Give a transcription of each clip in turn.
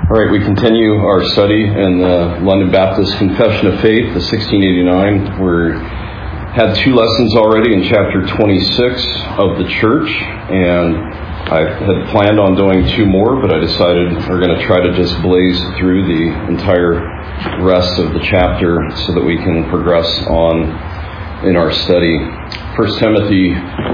All right, we continue our study in the London Baptist Confession of Faith, the 1689. We had 2 lessons already in chapter 26 of the church, and I had planned on doing 2 more, but I decided we're going to try to just blaze through the entire rest of the chapter so that we can progress on in our study. 1 Timothy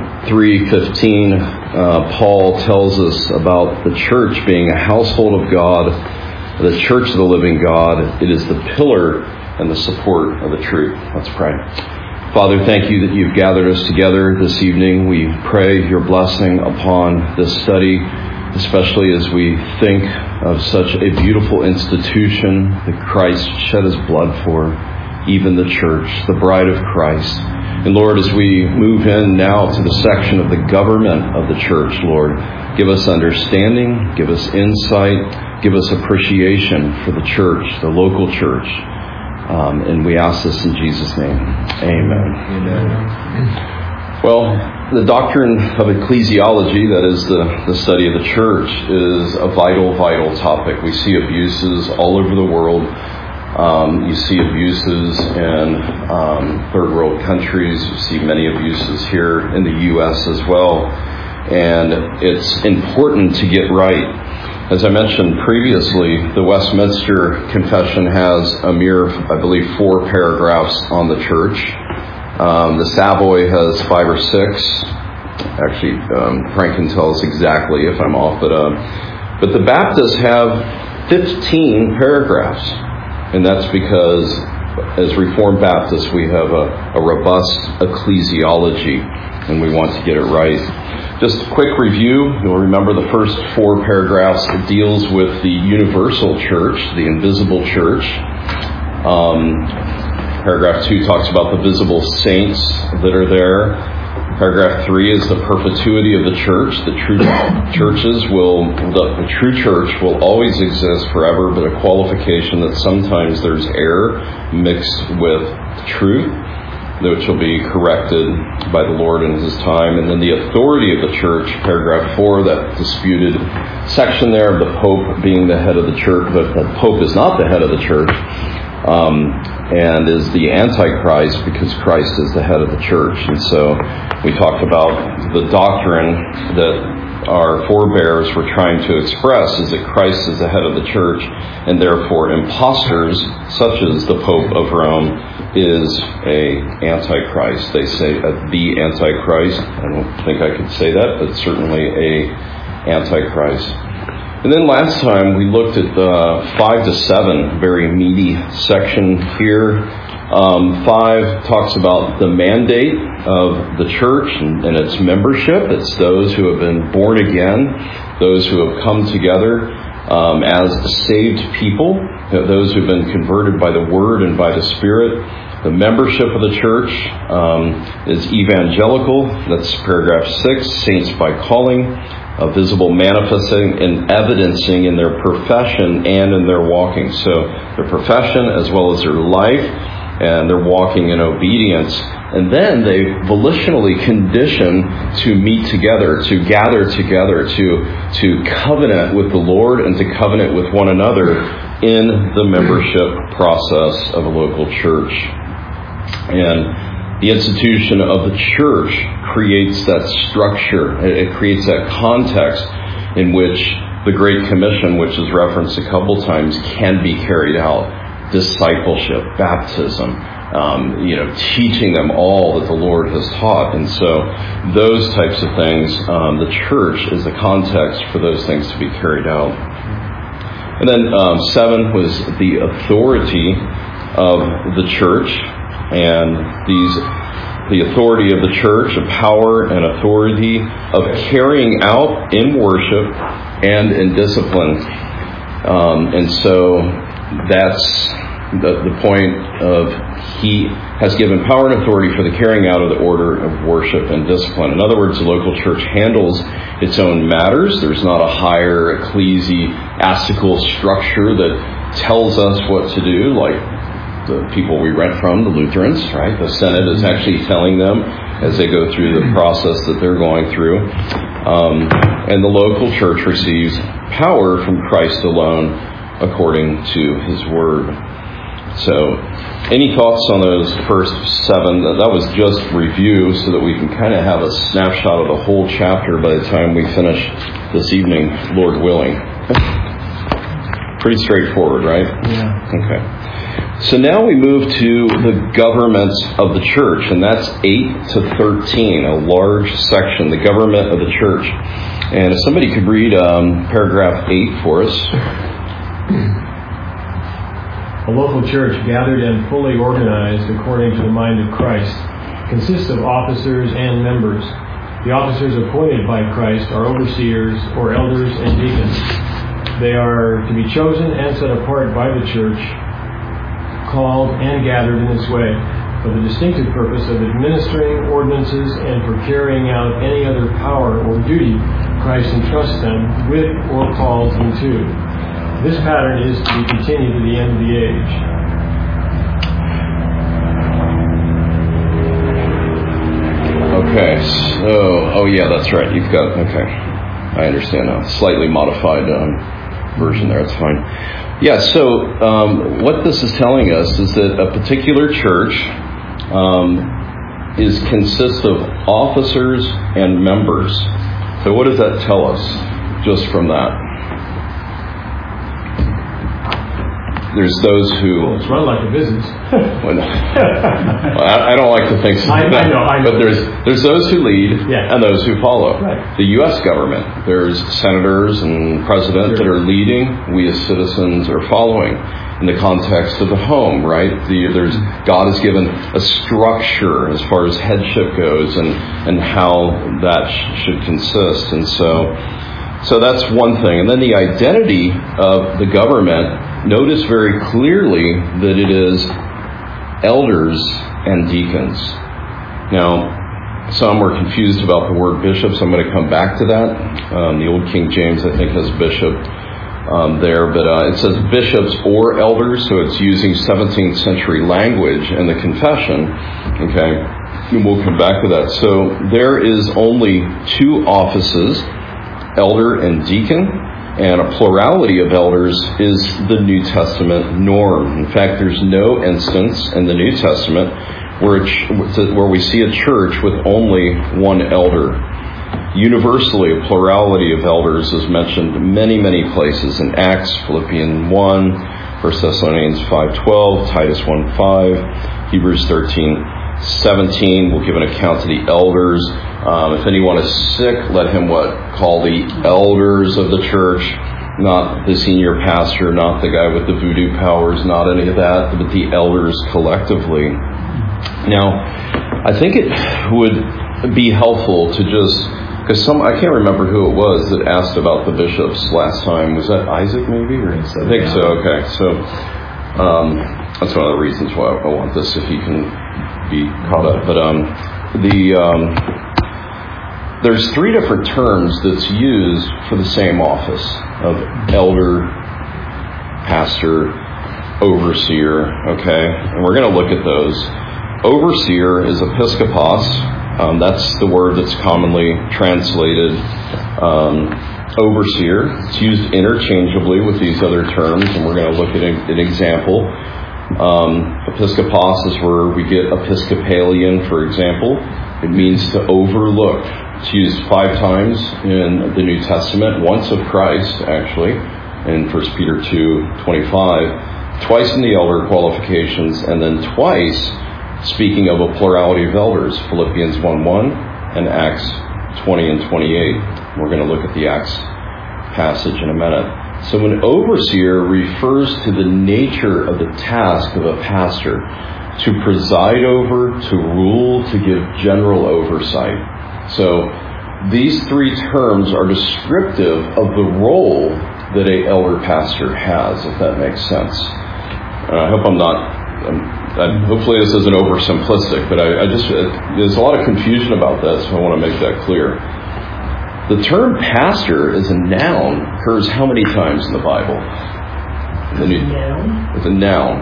3:15, Paul tells us about the church being a household of God, the church of the living God. It is the pillar and the support of the truth. Let's pray. Father, thank you that you've gathered us together this evening. We pray your blessing upon this study, especially as we think of such a beautiful institution that Christ shed his blood for, even the church, the bride of Christ. And Lord, as we move in now to the section of the government of the church, Lord, give us understanding, give us insight, give us appreciation for the church, the local church. And we ask this in Jesus' name. Amen. Amen. Well, the doctrine of ecclesiology, that is the study of the church, is a vital topic. We see abuses all over the world. You see abuses in third world countries. You see many abuses here in the U.S. as well. And it's important to get right. As I mentioned previously, the Westminster Confession has a mere, I believe, 4 paragraphs on the church. The Savoy has 5 or 6. Actually, Frank can tell us exactly if I'm off. But the Baptists have 15 paragraphs. And that's because, as Reformed Baptists, we have a robust ecclesiology, and we want to get it right. Just a quick review. You'll remember the first 4 paragraphs deals with the universal church, the invisible church. Paragraph 2 talks about the visible saints that are there. Paragraph 3 is the perpetuity of the church. The true church will always exist forever, but a qualification that sometimes there's error mixed with truth, which will be corrected by the Lord in his time. And then the authority of the church, paragraph 4, that disputed section there of the Pope being the head of the church, but the Pope is not the head of the church, and is the Antichrist because Christ is the head of the church. And so we talked about the doctrine that our forebears were trying to express is that Christ is the head of the church, and therefore imposters, such as the Pope of Rome, is a Antichrist. They say the Antichrist. I don't think I could say that, but certainly a Antichrist. And then last time we looked at 5 to 7, very meaty section here. 5 talks about the mandate of the church and its membership. It's those who have been born again, those who have come together as saved people, those who have been converted by the Word and by the Spirit. The membership of the church is evangelical. That's paragraph 6, saints by calling. Visible manifesting and evidencing in their profession and in their walking. So their profession as well as their life, and they're walking in obedience. And then they volitionally condition to meet together, to gather together, to covenant with the Lord and to covenant with one another in the membership process of a local church. And the institution of the church creates that structure. It creates that context in which the Great Commission, which is referenced a couple times, can be carried out. Discipleship, baptism, teaching them all that the Lord has taught. And so those types of things, the church is the context for those things to be carried out. And then 7 was the authority of the church. And the authority of the church, the power and authority of carrying out in worship and in discipline. And so that's the point of he has given power and authority for the carrying out of the order of worship and discipline. In other words, the local church handles its own matters. There's not a higher ecclesiastical structure that tells us what to do, like the people we rent from, the Lutherans, right? The Senate is actually telling them as they go through the process that they're going through. And the local church receives power from Christ alone according to His Word. So, any thoughts on those first 7? That was just review so that we can kind of have a snapshot of the whole chapter by the time we finish this evening, Lord willing. Pretty straightforward, right? Yeah. Okay. So now we move to the government of the church, and that's 8 to 13, a large section, the government of the church. And if somebody could read paragraph 8 for us. A local church, gathered and fully organized according to the mind of Christ, consists of officers and members. The officers appointed by Christ are overseers or elders and deacons. They are to be chosen and set apart by the church, called and gathered in this way, for the distinctive purpose of administering ordinances and for carrying out any other power or duty Christ entrusts them with or calls them to. This pattern is to be continued to the end of the age. Okay, so, that's right. You've got, I understand now. Slightly modified version there, that's fine. Yeah, so what this is telling us is that a particular church consists of officers and members. So what does that tell us just from that? There's those who... Well, it's run like a business. I don't like to think so. I know. But there's those who lead and those who follow. Right. The U.S. government, there's senators and presidents that are leading. We as citizens are following. In the context of the home, right? God has given a structure as far as headship goes and how that should consist. And so that's one thing. And then the identity of the government, notice very clearly that it is elders and deacons. Now, some were confused about the word bishops. I'm going to come back to that. The Old King James, I think, has bishop there, but it says bishops or elders, so it's using 17th century language in the confession. Okay, and we'll come back to that. So there is only 2 offices, elder and deacon. And a plurality of elders is the New Testament norm. In fact, there's no instance in the New Testament where we see a church with only one elder. Universally, a plurality of elders is mentioned many, many places in Acts, Philippians 1, 1 Thessalonians 5:12, Titus 1:5, Hebrews 13:17 will give an account to the elders. If anyone is sick, let him call the elders of the church, not the senior pastor, not the guy with the voodoo powers, not any of that, but the elders collectively. Now, I think it would be helpful to just, because I can't remember who it was that asked about the bishops last time. Was that Isaac maybe? I think so. Okay, so that's one of the reasons why I want this, if he can be caught up. But there's 3 different terms that's used for the same office of elder, pastor, overseer. Okay, and we're going to look at those. Overseer is episkopos. That's the word that's commonly translated overseer. It's used interchangeably with these other terms, and we're going to look at an example. Episkopos is where we get Episcopalian, for example. It means to overlook. It's used 5 times in the New Testament, once of Christ, actually, in 1 Peter 2:25, twice in the elder qualifications, and then twice speaking of a plurality of elders, Philippians 1:1 and Acts 20 and 28. We're going to look at the Acts passage in a minute. So an overseer refers to the nature of the task of a pastor, to preside over, to rule, to give general oversight. So these 3 terms are descriptive of the role that an elder pastor has, if that makes sense. I hope I'm not... hopefully this isn't oversimplistic, but there's a lot of confusion about that, so I want to make that clear. The term pastor as a noun occurs how many times in the Bible? It's a noun.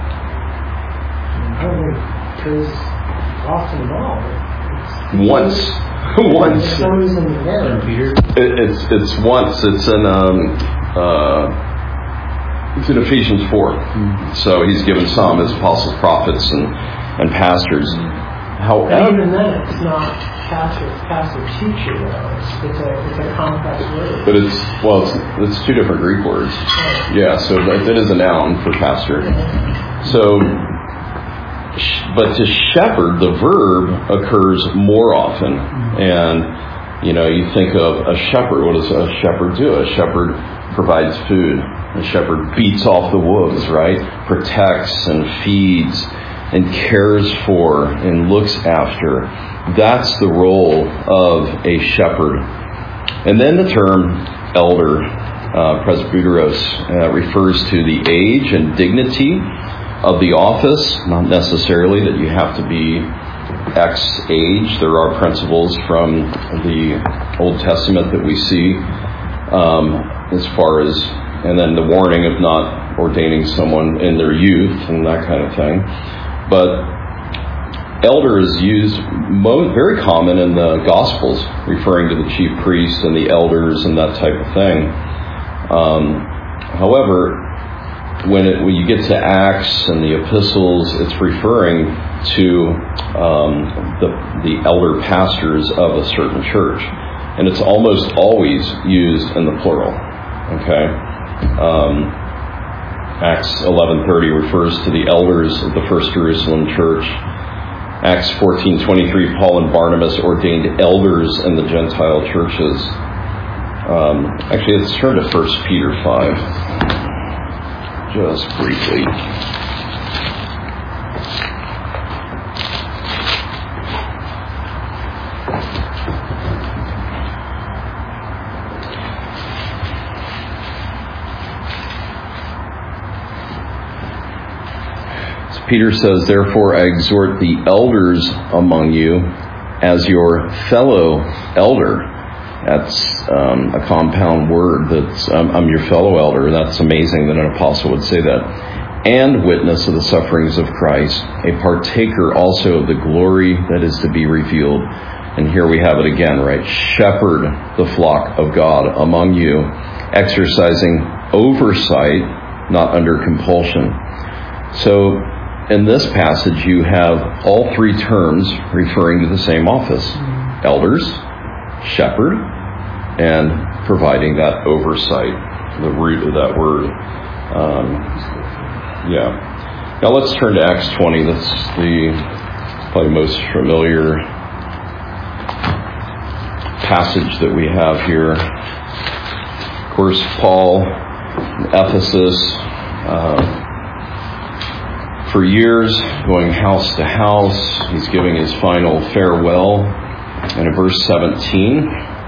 Because often at all. Once. For some reason, it's once. It's in It's in Ephesians 4. So he's given some as apostles, prophets, and pastors. But even then, it's not pastor teacher though. It's a complex word. But it's two different Greek words. Yeah, so it is a noun for pastor. So, but to shepherd, the verb occurs more often. And, you think of a shepherd. What does a shepherd do? A shepherd provides food. A shepherd beats off the wolves, right? Protects and feeds and cares for and looks after. That's the role of a shepherd. And then the term elder, presbyteros, refers to the age and dignity of the office, not necessarily that you have to be X age. There are principles from the Old Testament that we see as far as, and then the warning of not ordaining someone in their youth and that kind of thing. But elder is used very common in the Gospels, referring to the chief priests and the elders and that type of thing. However, when you get to Acts and the epistles, it's referring to the elder pastors of a certain church. And it's almost always used in the plural. Okay? Acts 11:30 refers to the elders of the First Jerusalem church. Acts 14:23, Paul and Barnabas ordained elders in the Gentile churches. Actually, let's turn to 1 Peter 5, just briefly. Peter says, "Therefore I exhort the elders among you as your fellow elder." That's a compound word. That's I'm your fellow elder. That's amazing that an apostle would say that. "And witness of the sufferings of Christ, a partaker also of the glory that is to be revealed." And here we have it again, right? "Shepherd the flock of God among you, exercising oversight, not under compulsion." So, in this passage, you have all three terms referring to the same office. Elders, shepherd, and providing that oversight, the root of that word. Now let's turn to Acts 20. That's the probably most familiar passage that we have here. Of course, Paul, Ephesus, for years, going house to house. He's giving his final farewell. And in verse 17,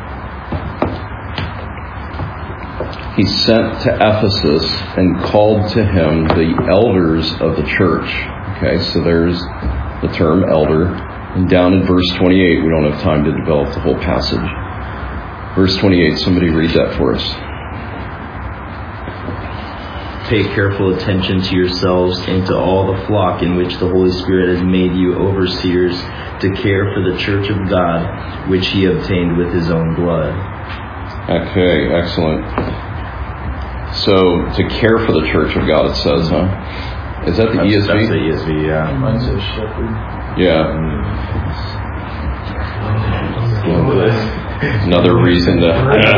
he sent to Ephesus and called to him the elders of the church. Okay, so there's the term elder. And down in verse 28, we don't have time to develop the whole passage. Verse 28, somebody read that for us. "Pay careful attention to yourselves and to all the flock in which the Holy Spirit has made you overseers to care for the church of God, which he obtained with his own blood." Okay, excellent. So, to care for the church of God, it says, huh? Is that the ESV? That's the ESV, yeah. Mine says shepherd. Yeah. Another reason to...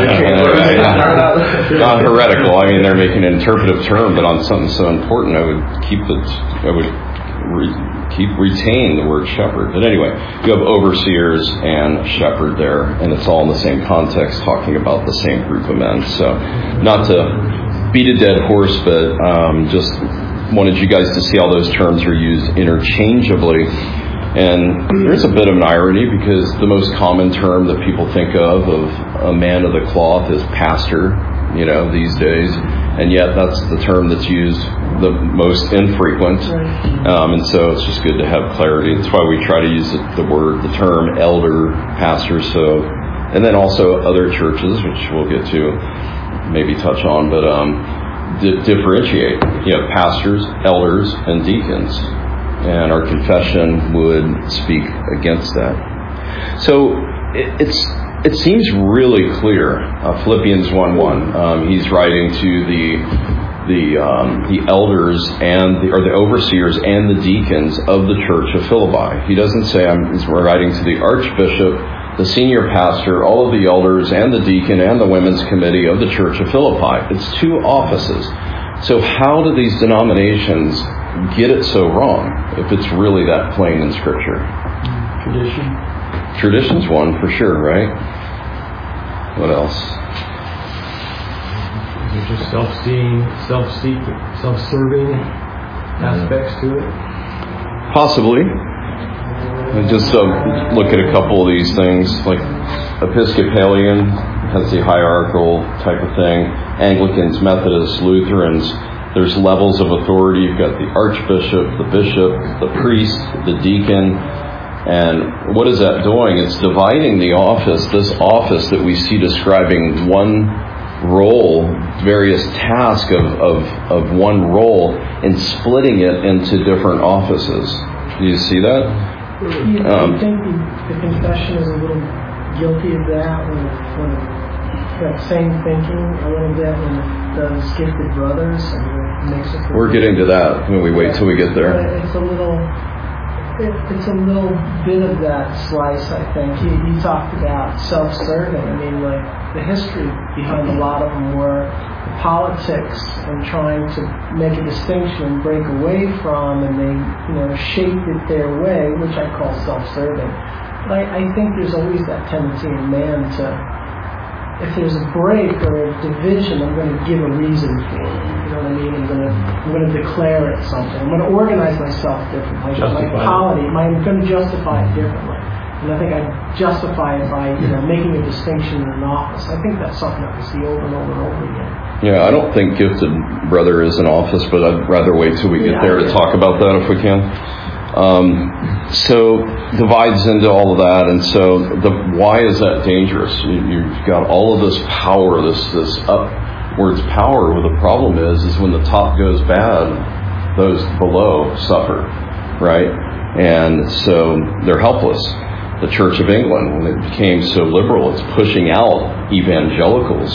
Not heretical. I mean, they're making an interpretive term, but on something so important, I would retain the word shepherd. But anyway, you have overseers and shepherd there, and it's all in the same context, talking about the same group of men. So, not to beat a dead horse, but just wanted you guys to see how those terms are used interchangeably. And there's a bit of an irony, because the most common term that people think of a man of the cloth is pastor, these days. And yet that's the term that's used the most infrequent. And so it's just good to have clarity. That's why we try to use the term elder, pastor. So, and then also other churches, which we'll get to maybe touch on, but differentiate. You have pastors, elders, and deacons. And our confession would speak against that. So it seems really clear. Philippians 1:1. He's writing to the elders or the overseers and the deacons of the church of Philippi. He doesn't say he's writing to the archbishop, the senior pastor, all of the elders, and the deacon and the women's committee of the church of Philippi. It's 2 offices. So how do these denominations get it so wrong if it's really that plain in Scripture? Tradition's one for sure, right? What else? There's just self-serving aspects to it. Possibly. Just look at a couple of these things, like Episcopalian has the hierarchical type of thing. Anglicans, Methodists, Lutherans, there's levels of authority. You've got the archbishop, the bishop, the priest, the deacon. And what is that doing? It's dividing the office, this office that we see describing one role, various tasks of one role, and splitting it into different offices. Do you see that? You think the confession is a little guilty of that when that same thinking a little bit when it does gifted brothers and it makes it. We're getting to that when we wait till we get there. It's a little bit of that slice, I think. He talked about self-serving. I mean, like the history behind a lot of them were politics and trying to make a distinction and break away from, and they, shaped it their way, which I call self-serving. But I think there's always that tendency in man to, if there's a break or a division, I'm going to give a reason for it. You know what I mean? I'm going to declare it something. I'm going to organize myself differently. My polity, I'm going to justify it differently. And I think I justify it by making a distinction in an office. I think that's something that we see over and over and over again. Yeah, I don't think gifted brother is an office, but I'd rather wait till we get there to talk about that if we can. So divides into all of that, and so why is that dangerous? You've got all of this power, this upwards power. Well, the problem is when the top goes bad, those below suffer, right? And so they're helpless. The Church of England, when it became so liberal, it's pushing out evangelicals.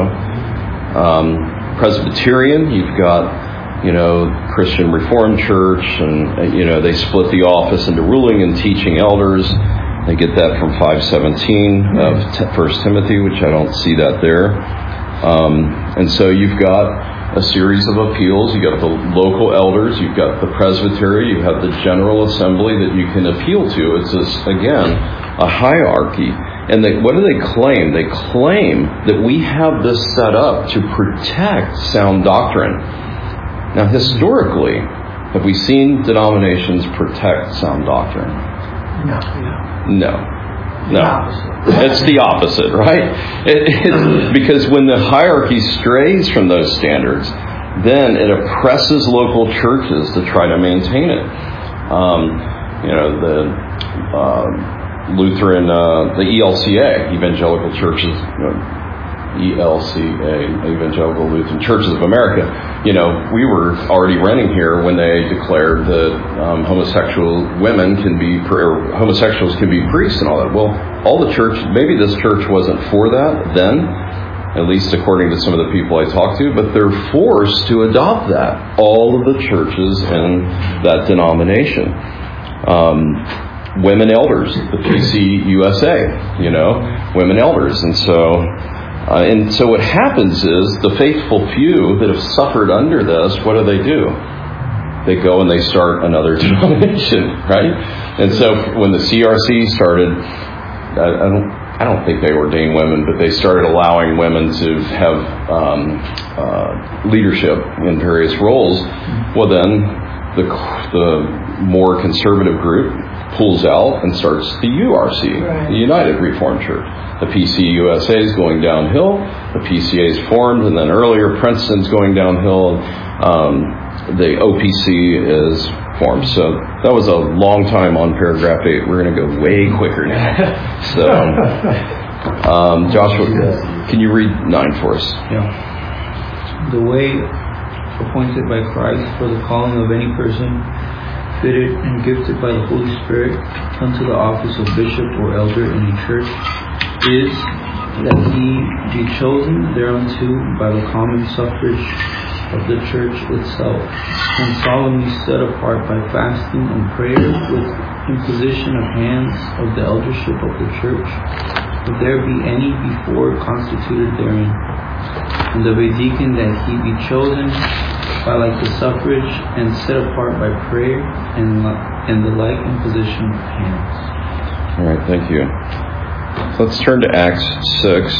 Presbyterian, you've got Christian Reformed Church, and they split the office into ruling and teaching elders. They get that from 5:17 of 1 Timothy, which I don't see that there. And so you've got a series of appeals. You've got the local elders, you've got the presbytery, you have the General Assembly that you can appeal to. It's again a hierarchy. And what do they claim? They claim that we have this set up to protect sound doctrine. Now, historically, have we seen denominations protect sound doctrine? No. It's the opposite, right? Because when the hierarchy strays from those standards, then it oppresses local churches to try to maintain it. The Lutheran, the ELCA, Evangelical Churches, Evangelical Lutheran Churches of America, we were already running here when they declared that homosexuals can be priests and all that. Well, all the church, maybe this church wasn't for that then, at least according to some of the people I talked to, but they're forced to adopt that. All of the churches in that denomination. Women elders, the PCUSA, women elders. And so what happens is the faithful few that have suffered under this, what do? They go and they start another denomination, right? And so when the CRC started, I don't think they ordained women, but they started allowing women to have leadership in various roles. Well, then the more conservative group pulls out and starts the URC, the United Reformed Church. The PCUSA is going downhill. The PCA is formed, and then earlier Princeton's going downhill. The OPC is formed. So that was a long time on paragraph 8. We're going to go way quicker now. So, Joshua, can you read 9 for us? Yeah. The way appointed by Christ for the calling of any person, fitted and gifted by the Holy Spirit unto the office of bishop or elder in a church, is that he be chosen thereunto by the common suffrage of the church itself, and solemnly set apart by fasting and prayer with imposition of hands of the eldership of the church, if there be any before constituted therein, and of a deacon that he be chosen by like the suffrage and set apart by prayer and the like imposition of hands. All right, thank you. So let's turn to Acts 6.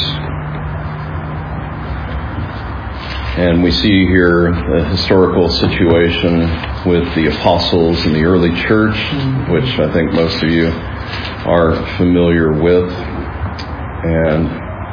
And we see here a historical situation with the apostles in the early church, which I think most of you are familiar with. And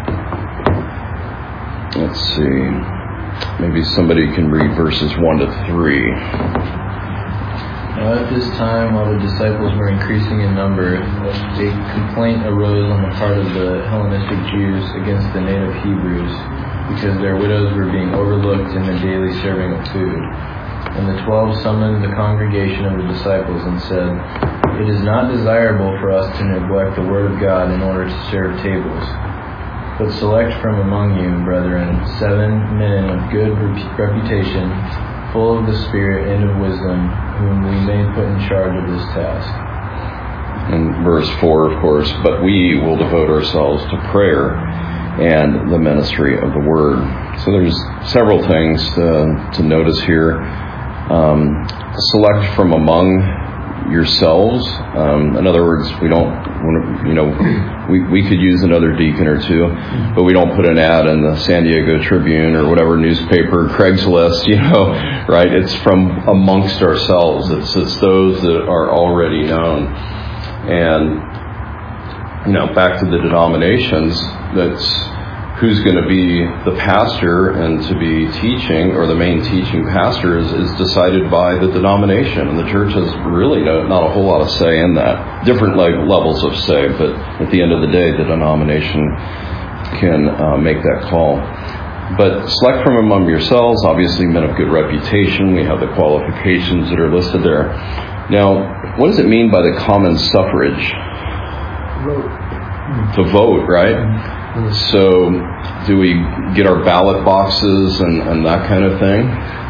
let's see, maybe somebody can read verses 1 to 3. Now at this time, while the disciples were increasing in number, a complaint arose on the part of the Hellenistic Jews against the native Hebrews, because their widows were being overlooked in the daily serving of food. And the 12 summoned the congregation of the disciples and said, "It is not desirable for us to neglect the word of God in order to serve tables. But select from among you, brethren, 7 men of good reputation, full of the Spirit and of wisdom, whom we may put in charge of this task." And verse 4, of course, "But we will devote ourselves to prayer and the ministry of the word." So there's several things to notice here. Select from among yourselves. In other words, we don't, we could use another deacon or two, but we don't put an ad in the San Diego Tribune or whatever newspaper, Craigslist, right? It's from amongst ourselves. It's those that are already known. And back to the denominations, that's who's going to be the pastor and to be teaching, or the main teaching pastor is decided by the denomination. And the church has really not a whole lot of say in that. Different levels of say, but at the end of the day, the denomination can make that call. But select from among yourselves, obviously men of good reputation. We have the qualifications that are listed there. Now, what does it mean by the common suffrage? Vote. To vote, right? So, do we get our ballot boxes and that kind of thing?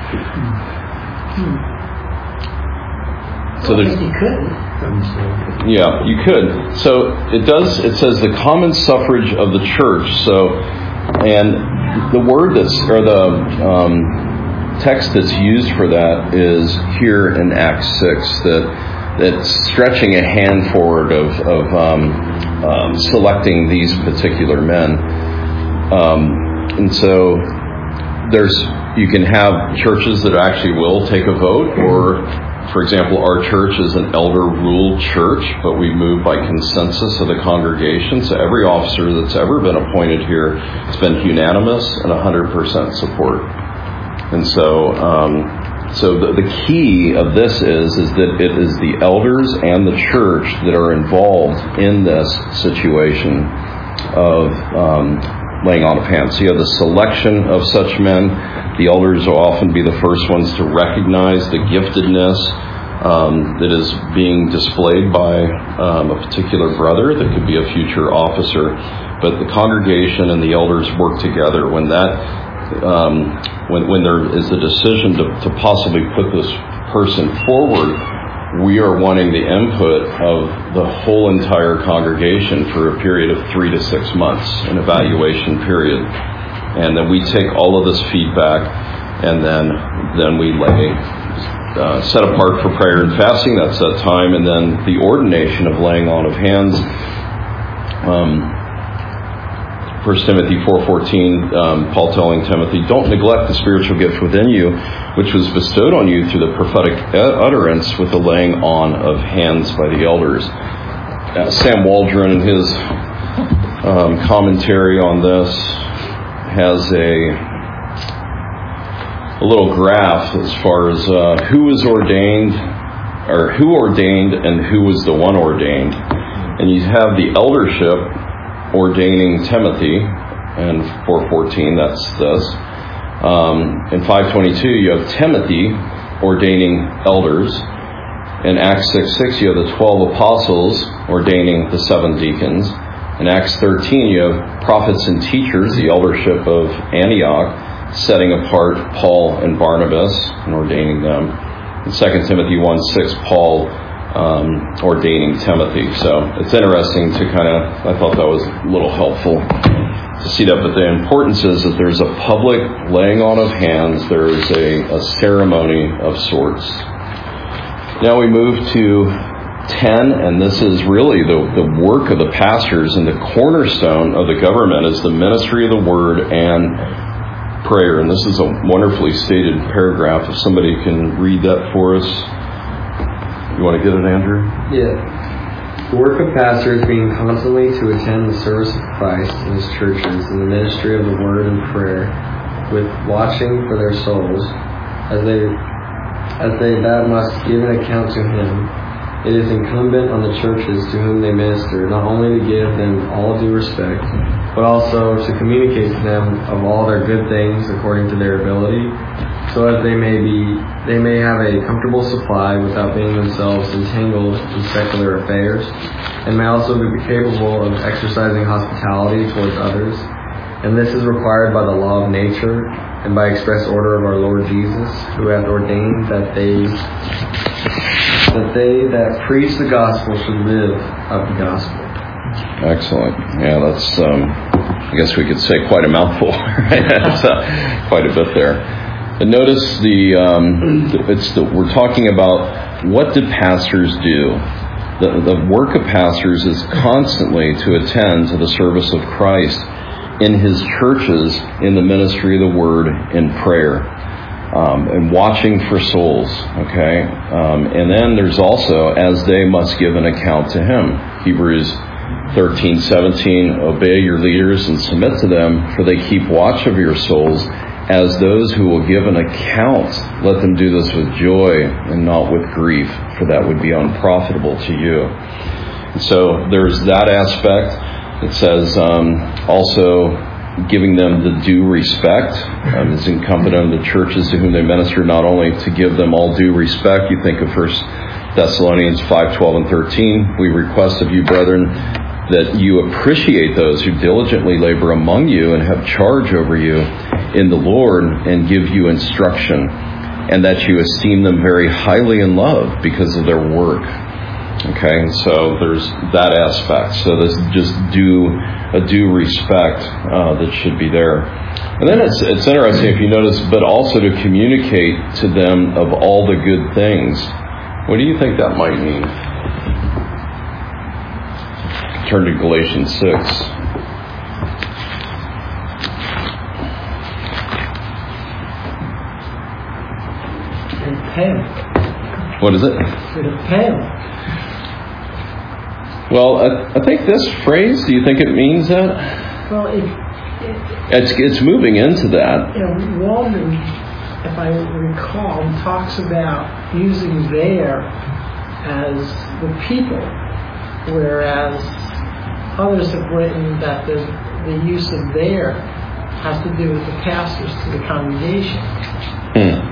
So there's, you could. yeah, you could. So it says the common suffrage of the church. So, and the word the text that's used for that is here in Acts 6, that's stretching a hand forward of selecting these particular men. And so you can have churches that actually will take a vote, or, for example, our church is an elder-ruled church, but we move by consensus of the congregation. So every officer that's ever been appointed here has been unanimous and 100% support. And so the key of this is that it is the elders and the church that are involved in this situation of laying on of hands. So you have the selection of such men. The elders will often be the first ones to recognize the giftedness that is being displayed by a particular brother that could be a future officer. But the congregation and the elders work together. When there is a decision to possibly put this person forward, we are wanting the input of the whole entire congregation for a period of 3 to 6 months, an evaluation period. And then we take all of this feedback, and then we set apart for prayer and fasting. That's that time. And then the ordination of laying on of hands. 1 Timothy 4:14, Paul telling Timothy, "Don't neglect the spiritual gift within you, which was bestowed on you through the prophetic utterance with the laying on of hands by the elders." Sam Waldron, in his commentary on this, has a little graph as far as who was ordained, or who ordained and who was the one ordained. And you have the eldership ordaining Timothy, and 4:14, that's this. In 5:22, you have Timothy ordaining elders. In Acts 6:6, you have the 12 apostles ordaining the 7 deacons. In Acts 13, you have prophets and teachers, the eldership of Antioch, setting apart Paul and Barnabas and ordaining them. In 2 Timothy 1:6, Paul ordaining Timothy. So it's interesting to I thought that was a little helpful to see that. But the importance is that there's a public laying on of hands. There is a ceremony of sorts. Now we move to 10, and this is really the work of the pastors, and the cornerstone of the government is the ministry of the word and prayer. And this is a wonderfully stated paragraph. If somebody can read that for us. You want to get it, Andrew? Yeah. The work of pastors being constantly to attend the service of Christ in his churches and the ministry of the word and prayer, with watching for their souls, as they that must give an account to him. It is incumbent on the churches to whom they minister not only to give them all due respect, but also to communicate to them of all their good things according to their ability, so as they may have a comfortable supply without being themselves entangled in secular affairs, and may also be capable of exercising hospitality towards others. And this is required by the law of nature and by express order of our Lord Jesus, who hath ordained that they that preach the gospel should live of the gospel. Excellent. Yeah, that's, I guess we could say quite a mouthful, right? That's quite a bit there. But notice we're talking about what do pastors do. The work of pastors is constantly to attend to the service of Christ in his churches, in the ministry of the word, in prayer. And watching for souls, okay? And then there's also, as they must give an account to him. Hebrews 13:17, obey your leaders and submit to them, for they keep watch of your souls, as those who will give an account. Let them do this with joy and not with grief, for that would be unprofitable to you. And so there's that aspect. It says also, giving them the due respect is incumbent on the churches to whom they minister, not only to give them all due respect. You think of 1 Thessalonians 5:12 and 13. We request of you, brethren, that you appreciate those who diligently labor among you and have charge over you in the Lord and give you instruction, and that you esteem them very highly in love because of their work. Okay, and so there's that aspect. So there's just a due respect that should be there. And then it's interesting if you notice, but also to communicate to them of all the good things. What do you think that might mean? Turn to Galatians 6. Repent. What is it? Repent. Well, I think this phrase, do you think it means that? Well, It's moving into that. Walden, if I recall, talks about using there as the people, whereas others have written that the use of there has to do with the pastors to the congregation.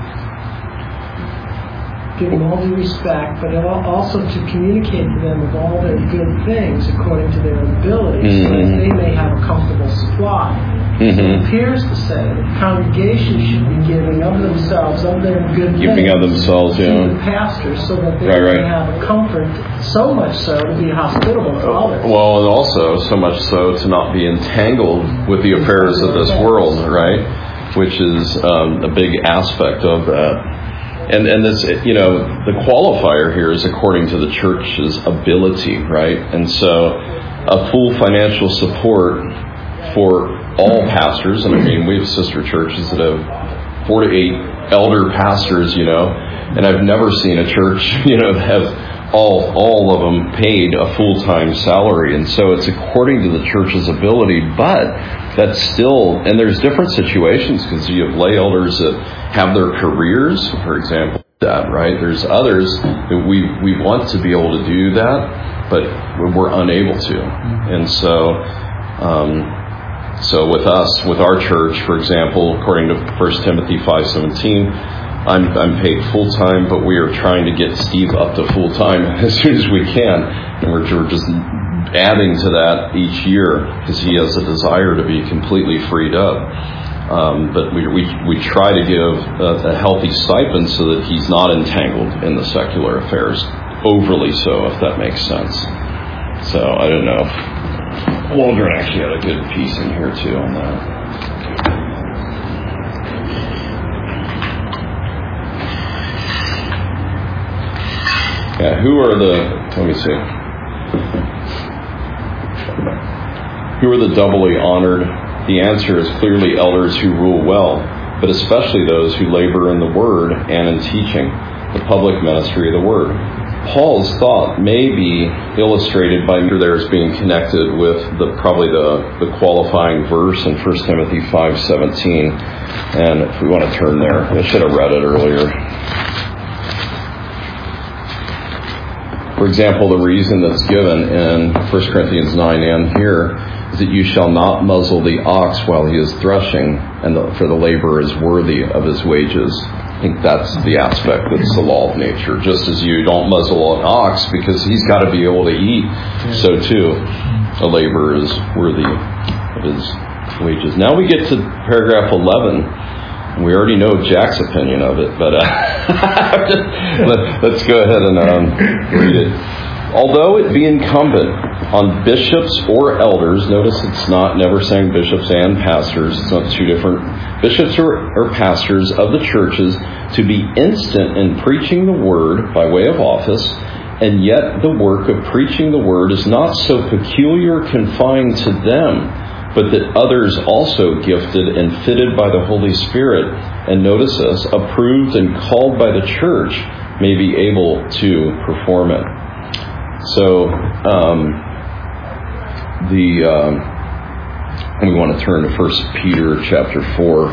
Give them all due respect, but also to communicate to them of all their good things according to their abilities, so that they may have a comfortable supply. So it appears to say that the congregation should be giving of themselves, of their good Giving things, of themselves, to the pastors, so that they may have a comfort, so much so to be hospitable to others. Well, and also so much so to not be entangled with the affairs of this world, right? Which is a big aspect of that. And this, the qualifier here is according to the church's ability, right? And so a full financial support for all pastors, and I mean, we have sister churches that have 4 to 8 elder pastors, and I've never seen a church, have all of them paid a full-time salary. And so it's according to the church's ability, but that's still, and there's different situations, because you have lay elders that have their careers, for example, that, right? There's others that we want to be able to do that, but we're unable to. And so with us, with our church, for example, according to 1 Timothy 5:17, I'm paid full-time, but we are trying to get Steve up to full-time as soon as we can. And we're just adding to that each year because he has a desire to be completely freed up. But we try to give a healthy stipend so that he's not entangled in the secular affairs, overly so, if that makes sense. So I don't know. Waldron actually had a good piece in here too on that. Yeah, let me see. Who are the doubly honored? The answer is clearly elders who rule well, but especially those who labor in the Word and in teaching the public ministry of the Word. Paul's thought may be illustrated by there as being connected with probably the qualifying verse in 1 Timothy 5:17. And if we want to turn there, I should have read it earlier. For example, the reason that's given in 1 Corinthians 9 and here is that you shall not muzzle the ox while he is threshing, for the laborer is worthy of his wages. I think that's the aspect that's the law of nature. Just as you don't muzzle an ox because he's got to be able to eat, so too a laborer is worthy of his wages. Now we get to paragraph 11. We already know Jack's opinion of it, but let's go ahead and read it. Although it be incumbent on bishops or elders, notice it's never saying bishops and pastors, it's not two different, bishops or pastors of the churches, to be instant in preaching the word by way of office, and yet the work of preaching the word is not so peculiar confined to them, but that others also gifted and fitted by the Holy Spirit, and notice this, approved and called by the church, may be able to perform it. So, we want to turn to 1 Peter chapter 4.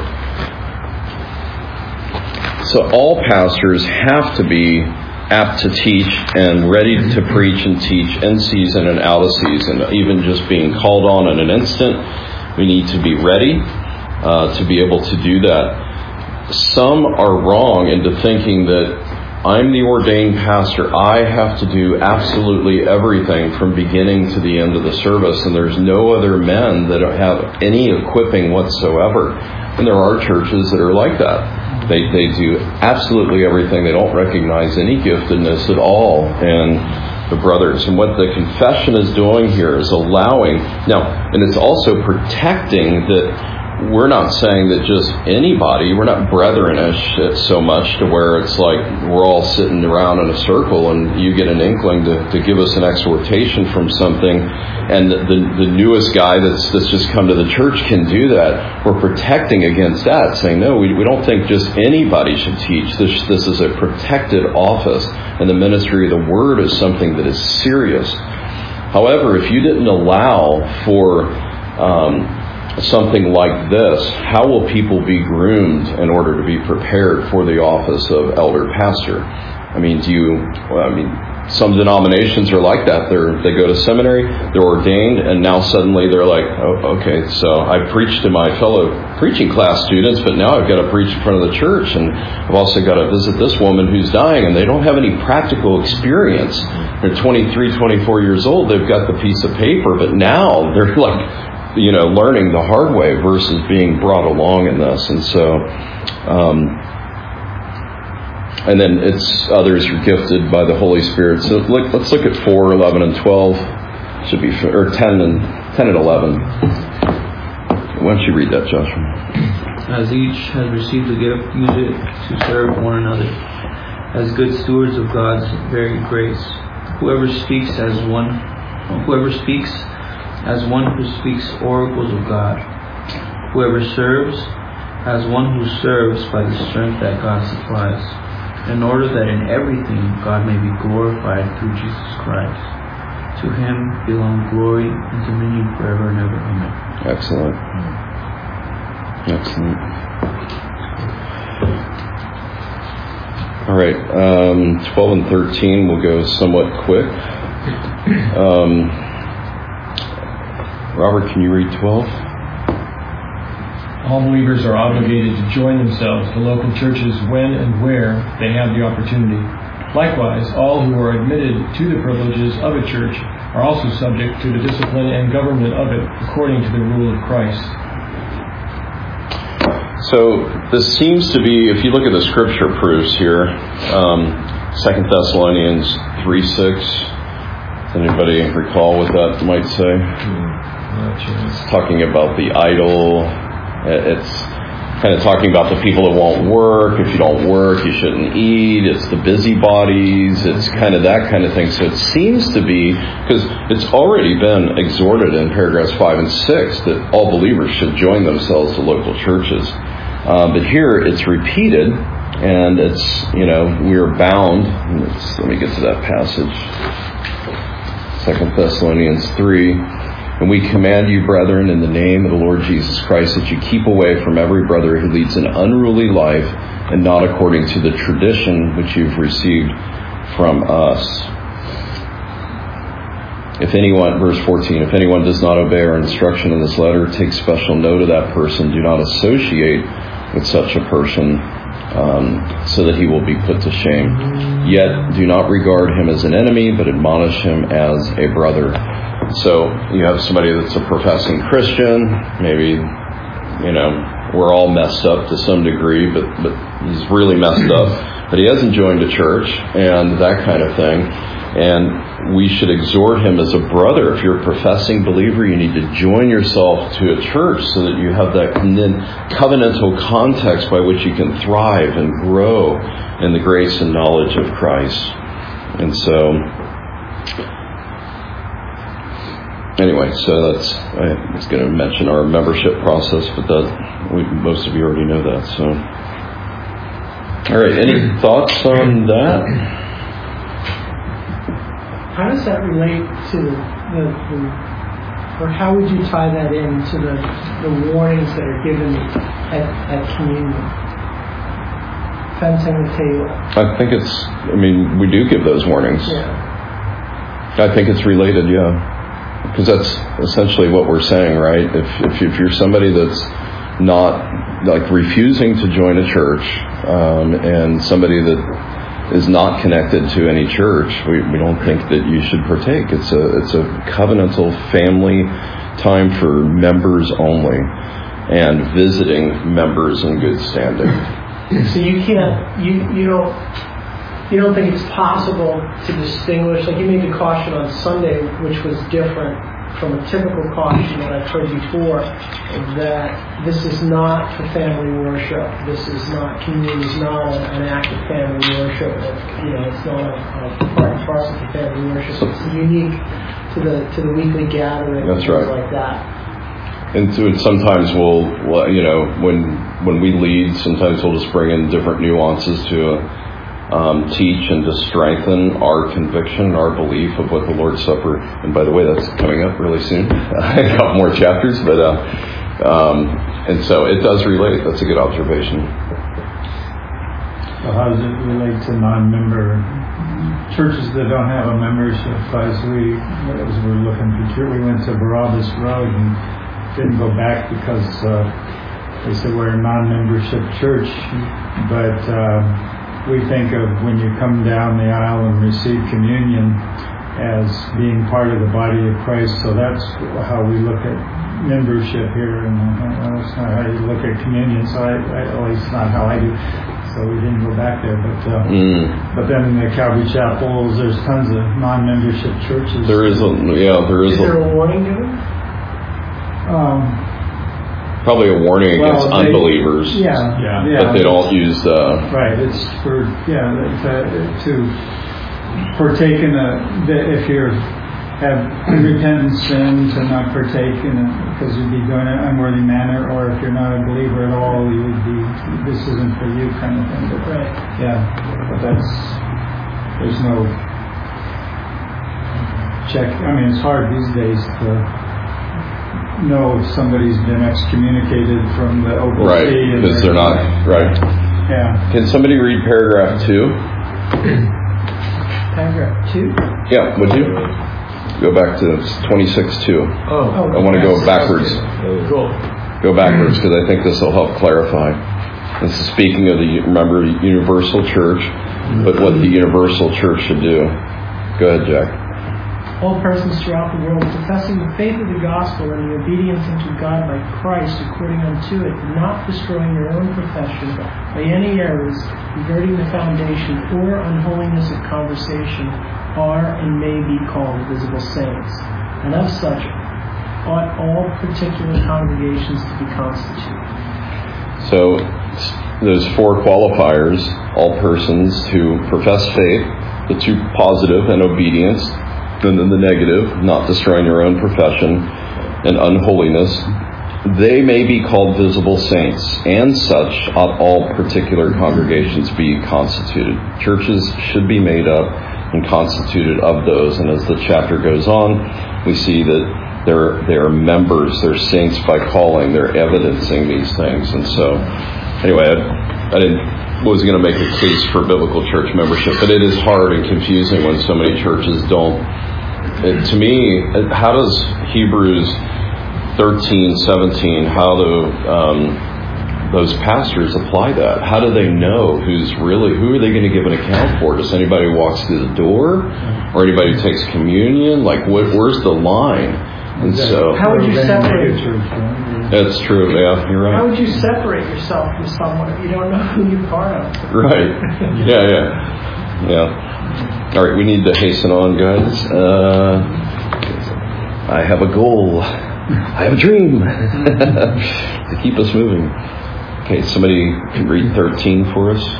So all pastors have to be apt to teach and ready to preach and teach in season and out of season. Even just being called on in an instant, we need to be ready to be able to do that. Some are wrong into thinking that I'm the ordained pastor. I have to do absolutely everything from beginning to the end of the service, and there's no other men that have any equipping whatsoever. And there are churches that are like that. They do absolutely everything. They don't recognize any giftedness at all in the brothers. And what the confession is doing here is allowing, and it's also protecting that. We're not saying that just anybody, we're not brethren-ish so much to where it's like we're all sitting around in a circle and you get an inkling to give us an exhortation from something, and the newest guy that's just come to the church can do that. We're protecting against that, saying no, we don't think just anybody should teach. This is a protected office, and the ministry of the word is something that is serious. However, if you didn't allow for something like this, how will people be groomed in order to be prepared for the office of elder pastor? Some denominations are like that. They go to seminary, they're ordained, and now suddenly they're like, oh, okay, so I preach to my fellow preaching class students, but now I've got to preach in front of the church, and I've also got to visit this woman who's dying, and they don't have any practical experience. They're 23, 24 years old, they've got the piece of paper, but now they're like, learning the hard way versus being brought along in this. And so, and then it's others are gifted by the Holy Spirit. So let's look at 4, 11, and 12. Should be, or 10 and 11. Why don't you read that, Joshua? As each has received a gift, use it to serve one another as good stewards of God's varied grace. Whoever speaks as one who speaks oracles of God. Whoever serves, as one who serves by the strength that God supplies, in order that in everything God may be glorified through Jesus Christ. To Him belong glory and dominion forever and ever. Amen. Excellent. All right, 12 and 13 will go somewhat quick. Robert, can you read 12? All believers are obligated to join themselves to local churches when and where they have the opportunity. Likewise, all who are admitted to the privileges of a church are also subject to the discipline and government of it according to the rule of Christ. So this seems to be, if you look at the scripture proofs here, 2 Thessalonians 3:6. Does anybody recall what that might say? It's talking about the idol. It's kind of talking about the people that won't work. If you don't work, you shouldn't eat. It's the busybodies. It's kind of that kind of thing. So it seems to be, because it's already been exhorted in paragraphs 5 and 6 that all believers should join themselves to local churches. But here it's repeated, and it's, we are bound. Let me get to that passage. 2 Thessalonians 3. And we command you, brethren, in the name of the Lord Jesus Christ, that you keep away from every brother who leads an unruly life and not according to the tradition which you've received from us. If anyone, verse 14, if anyone does not obey our instruction in this letter, take special note of that person. Do not associate with such a person, so that he will be put to shame. Yet do not regard him as an enemy, but admonish him as a brother. So you have somebody that's a professing Christian, maybe, we're all messed up to some degree, but he's really messed up, but he hasn't joined a church and that kind of thing. And we should exhort him as a brother. If you're a professing believer, you need to join yourself to a church so that you have that covenantal context by which you can thrive and grow in the grace and knowledge of Christ. And so, anyway, so I was going to mention our membership process, but most of you already know that. So, all right, any thoughts on that? How does that relate to or how would you tie that into the warnings that are given at communion? Fencing the table. I think we do give those warnings. Yeah. I think it's related, yeah. Because that's essentially what we're saying, right? If you're somebody that's not, refusing to join a church, and somebody that is not connected to any church, we don't think that you should partake. It's a covenantal family time for members only, and visiting members in good standing. So you can't, you don't think it's possible to distinguish, like you made the caution on Sunday, which was different from a typical caution that I've heard before, that this is not for family worship. This is not, communion is not an act of family worship. It's not a part and parcel of family worship. It's unique to the weekly gathering. That's right. Like that. And so sometimes we'll when we lead, sometimes we'll just bring in different nuances to teach and to strengthen our conviction, our belief of what the Lord's Supper. And by the way, that's coming up really soon. A couple more chapters, but and so it does relate. That's a good observation. Well, how does it relate to non-member churches that don't have a membership? As we were looking for church, we went to Barabbas Road and didn't go back because they said we're a non-membership church, but. We think of when you come down the aisle and receive communion as being part of the body of Christ. So that's how we look at membership here, and that's not how you look at communion. So at least not how I do. So we didn't go back there. But then in the Calvary Chapels, there's tons of non-membership churches. There is Is there a warning given? Probably a warning against unbelievers. Yeah. But they don't use. Right. It's for to partake in if you have unrepentant sin, to not partake in it because you'd be doing it in an unworthy manner, or if you're not a believer at all, you would be. This isn't for you, kind of thing. But but there's no check. It's hard these days to know if somebody's been excommunicated from the OPC. Right, because they're not. Right. Yeah. Can somebody read paragraph 2? Paragraph 2? Yeah, would you? Go back to 26:2. I want to go backwards. Cool. Go backwards because I think this will help clarify. This is speaking of the universal church, but what the universal church should do. Go ahead, Jack. all persons throughout the world, professing the faith of the gospel and the obedience unto God by Christ according unto it, not destroying their own profession by any errors, perverting the foundation, or unholiness of conversation, are and may be called visible saints. And of such ought all particular congregations to be constituted. So those four qualifiers, all persons who profess faith, the two positive and obedience, and then the negative, not destroying your own profession, and unholiness, they may be called visible saints, and such ought all particular congregations be constituted. Churches should be made up and constituted of those, and as the chapter goes on, we see that they're members, they're saints by calling, they're evidencing these things. And so, anyway, I wasn't going to make a case for biblical church membership, but it is hard and confusing when so many churches don't. To me, how does Hebrews 13, 17, how do those pastors apply that? How do they know who are they going to give an account for? Does anybody who walks through the door? Or anybody who takes communion? Like, where's the line? And so, how would you separate? That's true. Yeah, you're right. How would you separate yourself from someone if you don't know who you're part of? Right. Yeah. All right, we need to hasten on, guys. I have a goal. I have a dream to keep us moving. Okay, somebody can read 13 for us.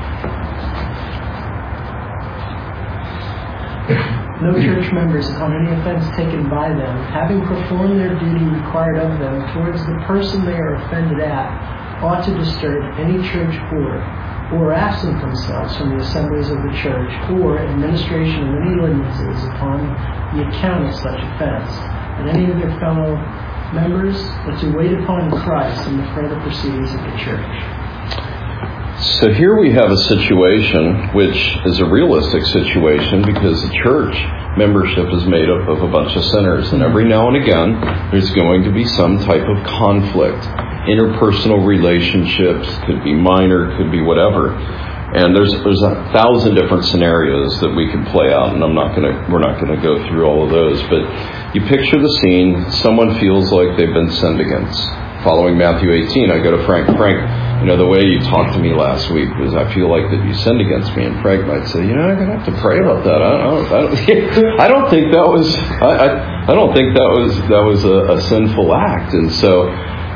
No church members, upon any offense taken by them, having performed their duty required of them towards the person they are offended at, ought to disturb any church board, or absent themselves from the assemblies of the church, or administration of any ordinances upon the account of such offense, and any of their fellow members, but to wait upon Christ in the further proceedings of the church. So here we have a situation which is a realistic situation because the church membership is made up of a bunch of sinners, and every now and again there's going to be some type of conflict. Interpersonal relationships, could be minor, could be whatever. And there's 1,000 different scenarios that we could play out, and we're not gonna go through all of those. But you picture the scene: someone feels like they've been sinned against. Following Matthew 18, I go to Frank. The way you talked to me last week was, I feel like that you sinned against me. And Frank might say, I'm going to have to pray about that. I don't think that was. I don't think that was a sinful act. And so,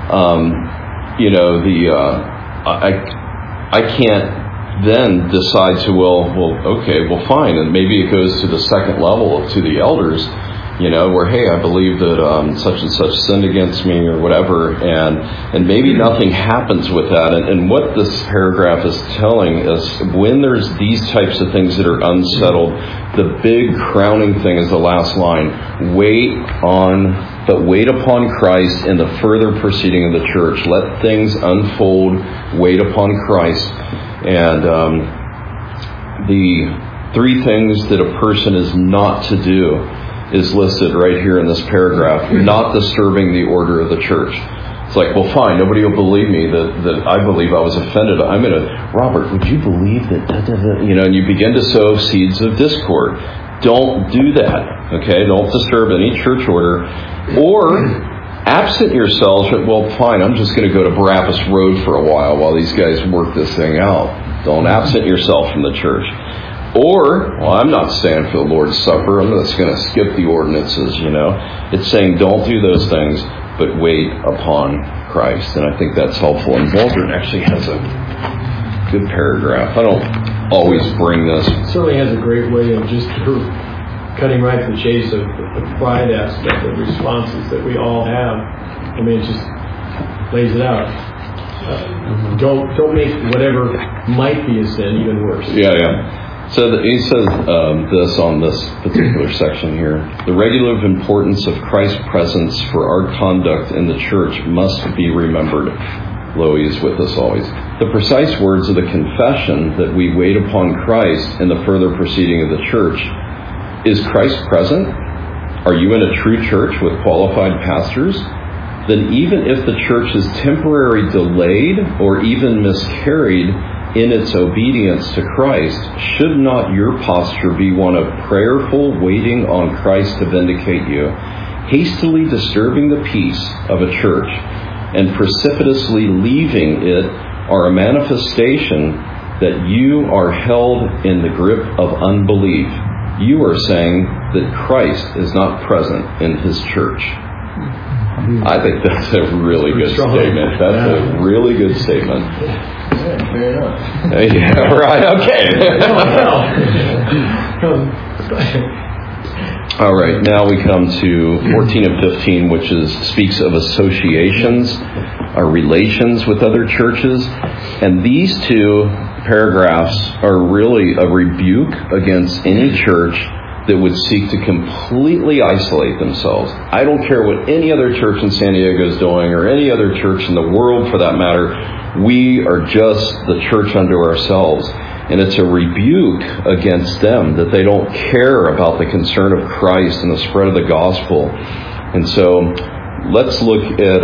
I can't then decide to fine, and maybe it goes to the second level, to the elders. Where, hey, I believe that such and such sinned against me or whatever, and maybe nothing happens with that. And what this paragraph is telling is, when there's these types of things that are unsettled, the big crowning thing is the last line: wait upon Christ in the further proceeding of the church. Let things unfold. Wait upon Christ. And the three things that a person is not to do is listed right here in this paragraph. Not disturbing the order of the church. It's like, well, fine, nobody will believe me that I believe I was offended. Robert, would you believe that? And you begin to sow seeds of discord. Don't do that. Okay, don't disturb any church order. Or absent yourselves. Well, fine, I'm just going to go to Barabbas Road for a while these guys work this thing out. Don't absent yourself from the church. Or, I'm not staying for the Lord's Supper. I'm just going to skip the ordinances, It's saying don't do those things, but wait upon Christ. And I think that's helpful. And Waldron actually has a good paragraph. I don't always bring this. It certainly has a great way of just cutting right to the chase of the pride aspect of responses that we all have. It just lays it out. Don't make whatever might be a sin even worse. Yeah. So he says this on this particular section here: the relative importance of Christ's presence for our conduct in the church must be remembered. Lowy is with us always. The precise words of the confession that we wait upon Christ in the further proceeding of the church. Is Christ present? Are you in a true church with qualified pastors? Then even if the church is temporarily delayed or even miscarried, in its obedience to Christ, should not your posture be one of prayerful waiting on Christ to vindicate you, hastily disturbing the peace of a church and precipitously leaving it are a manifestation that you are held in the grip of unbelief. You are saying that Christ is not present in his church. I think that's a really good statement. That's a really good statement. Yeah, fair enough. Yeah, right, okay. All right, now we come to 14 and 15, which speaks of associations, our relations with other churches. And these two paragraphs are really a rebuke against any church that would seek to completely isolate themselves. I don't care what any other church in San Diego is doing, or any other church in the world for that matter. We are just the church unto ourselves. And it's a rebuke against them that they don't care about the concern of Christ and the spread of the gospel. And so let's look at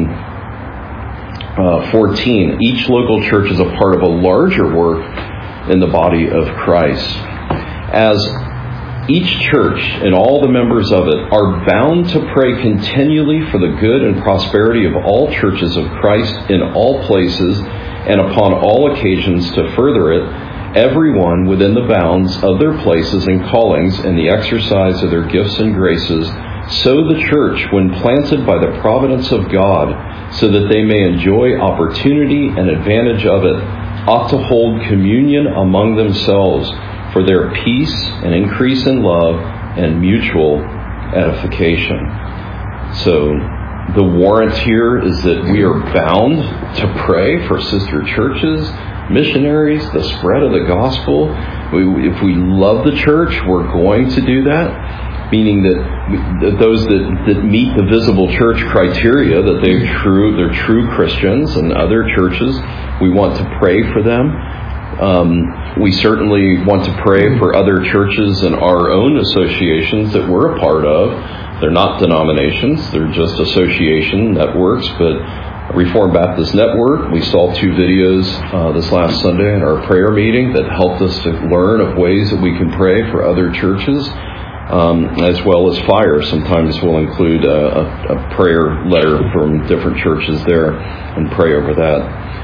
14. Each local church is a part of a larger work in the body of Christ. As each church and all the members of it are bound to pray continually for the good and prosperity of all churches of Christ in all places and upon all occasions to further it, everyone within the bounds of their places and callings and the exercise of their gifts and graces, so the church, when planted by the providence of God, so that they may enjoy opportunity and advantage of it, ought to hold communion among themselves for their peace and increase in love and mutual edification. So the warrant here is that we are bound to pray for sister churches, missionaries, the spread of the gospel. If we love the church, we're going to do that. Meaning that those that meet the visible church criteria, that they're true Christians, and other churches, we want to pray for them. We certainly want to pray for other churches in our own associations that we're a part of. They're not denominations, they're just association networks, but Reformed Baptist Network, we saw 2 videos this last Sunday in our prayer meeting that helped us to learn of ways that we can pray for other churches, as well as FIRE. Sometimes we'll include a prayer letter from different churches there and pray over that.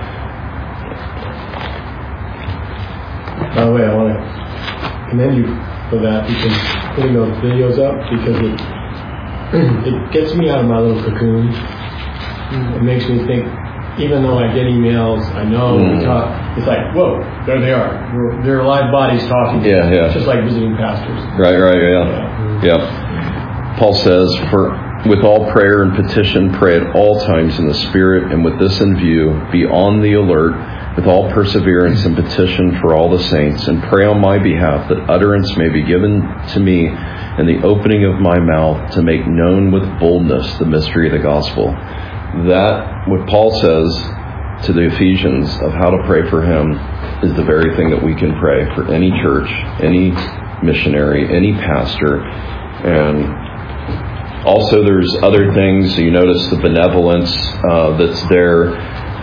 By the way, I want to commend you for that, because putting those videos up, because it gets me out of my little cocoon. It makes me think, even though I get emails, I know we talk, it's like, whoa, there they are. They're live bodies talking. Yeah. It's just like visiting pastors. Right, yeah. Paul says, with all prayer and petition, pray at all times in the Spirit, and with this in view, be on the alert, with all perseverance and petition for all the saints, and pray on my behalf that utterance may be given to me in the opening of my mouth to make known with boldness the mystery of the gospel. That, what Paul says to the Ephesians of how to pray for him, is the very thing that we can pray for any church, any missionary, any pastor. And also there's other things. You notice the benevolence that's there.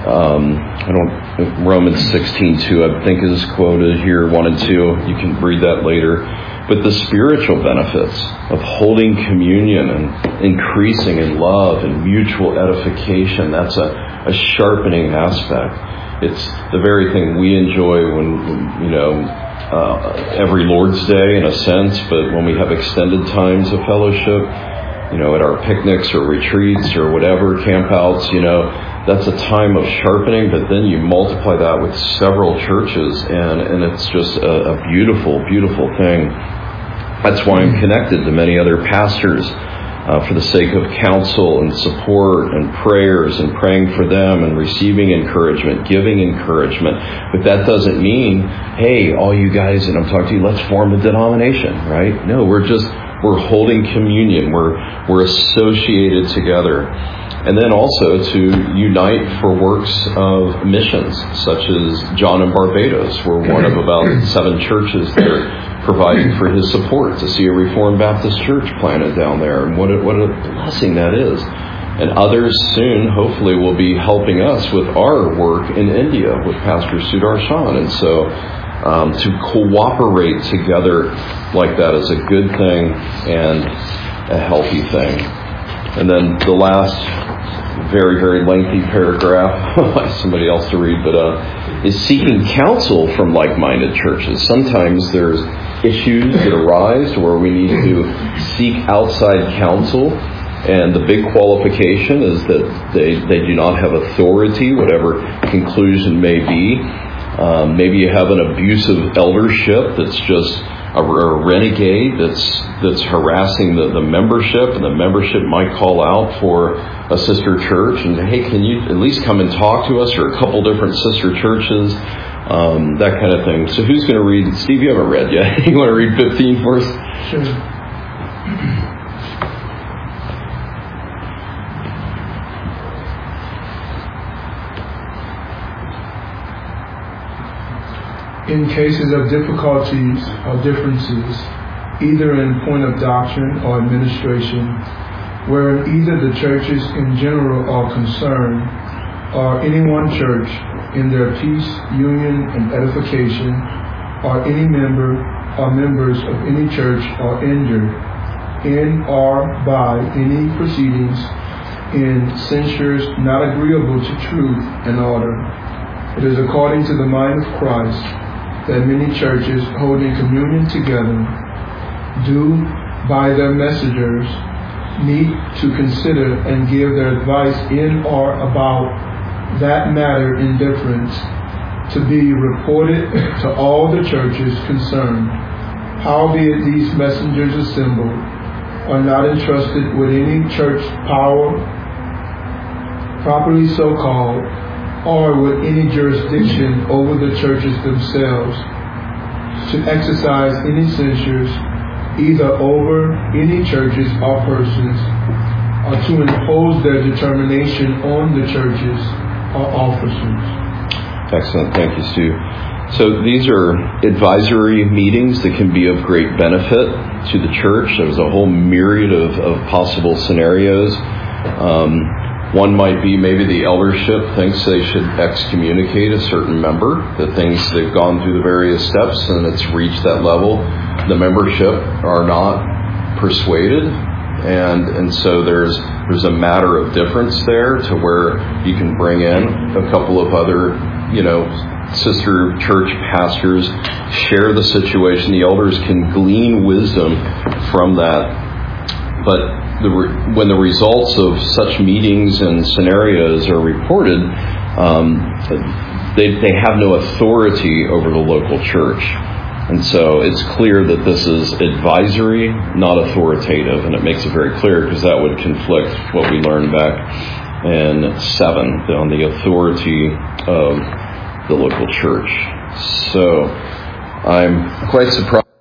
Romans 16:2 I think is quoted here, 1 and 2. You can read that later. But the spiritual benefits of holding communion and increasing in love and mutual edification, that's a sharpening aspect. It's the very thing we enjoy when every Lord's Day in a sense, but when we have extended times of fellowship, at our picnics or retreats or whatever, campouts, that's a time of sharpening, but then you multiply that with several churches, and it's just a beautiful, beautiful thing. That's why I'm connected to many other pastors for the sake of counsel and support and prayers and praying for them and receiving encouragement, giving encouragement. But that doesn't mean, hey, all you guys that I'm talking to, let's form a denomination, right? No, we're holding communion. We're associated together. And then also to unite for works of missions, such as John in Barbados. We're one of about 7 churches that are providing for his support to see a Reformed Baptist church planted down there. And what a blessing that is. And others soon, hopefully, will be helping us with our work in India with Pastor Sudarshan. And so to cooperate together like that is a good thing and a healthy thing. And then the last very, very lengthy paragraph, I'll ask somebody else to read, but is seeking counsel from like-minded churches. Sometimes there's issues that arise where we need to seek outside counsel, and the big qualification is that they do not have authority, whatever conclusion may be. Maybe you have an abusive eldership that's just a renegade that's harassing the membership, and the membership might call out for a sister church and say, hey, can you at least come and talk to us, or a couple different sister churches, that kind of thing. So who's going to read? Steve, you haven't read yet. You want to read 15 for us? Sure. In cases of difficulties or differences, either in point of doctrine or administration, wherein either the churches in general are concerned, or any one church in their peace, union, and edification, or any member or members of any church are injured in or by any proceedings in censures not agreeable to truth and order. It is according to the mind of Christ that many churches holding communion together do by their messengers meet to consider and give their advice in or about that matter in difference, to be reported to all the churches concerned. Howbeit these messengers assembled are not entrusted with any church power properly so called, or with any jurisdiction over the churches themselves, to exercise any censures either over any churches or persons, or to impose their determination on the churches or officers. Excellent. Thank you, Stu. So these are advisory meetings that can be of great benefit to the church. There's a whole myriad of possible scenarios. One might be maybe the eldership thinks they should excommunicate a certain member, that they've gone through the various steps and it's reached that level. The membership are not persuaded, and so there's a matter of difference there to where you can bring in a couple of other, sister church pastors, share the situation. The elders can glean wisdom from that. But when the results of such meetings and scenarios are reported, they have no authority over the local church. And so it's clear that this is advisory, not authoritative, and it makes it very clear because that would conflict what we learned back in 7 on the authority of the local church. So I'm quite surprised